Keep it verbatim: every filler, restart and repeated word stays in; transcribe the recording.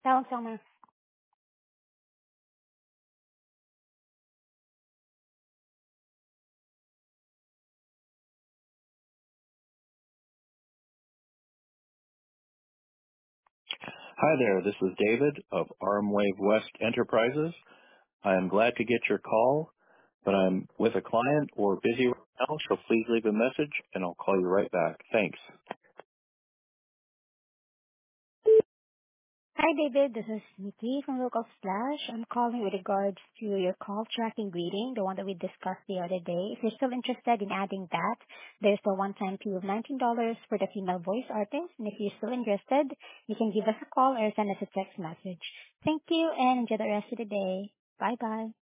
Hello, Summer. Hi there, this is David of Armwave West Enterprises. I am glad to get your call, but I'm with a client or busy right now, so please leave a message and I'll call you right back. Thanks. Hi, David. This is Nikki from Local Splash. I'm calling with regards to your call tracking greeting, the one that we discussed the other day. If you're still interested in adding that, there's a one-time fee of nineteen dollars for the female voice artist. And if you're still interested, you can give us a call or send us a text message. Thank you and enjoy the rest of the day. Bye-bye.